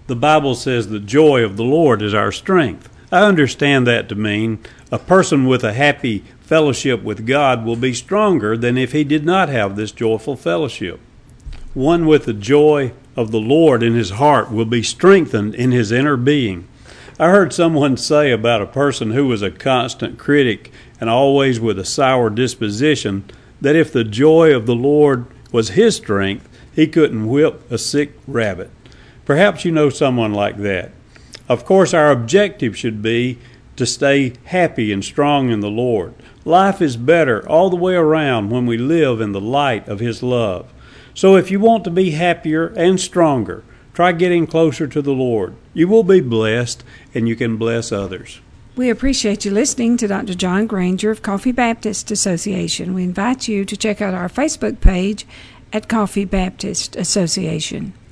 The Bible says the joy of the Lord is our strength. I understand that to mean a person with a happy fellowship with God will be stronger than if he did not have this joyful fellowship. One with the joy of the Lord in his heart will be strengthened in his inner being. I heard someone say about a person who was a constant critic and always with a sour disposition that if the joy of the Lord was his strength, he couldn't whip a sick rabbit. Perhaps you know someone like that. Of course, our objective should be to stay happy and strong in the Lord. Life is better all the way around when we live in the light of His love. So if you want to be happier and stronger, try getting closer to the Lord. You will be blessed, and you can bless others. We appreciate you listening to Dr. John Granger of Coffee Baptist Association. We invite you to check out our Facebook page at Coffee Baptist Association.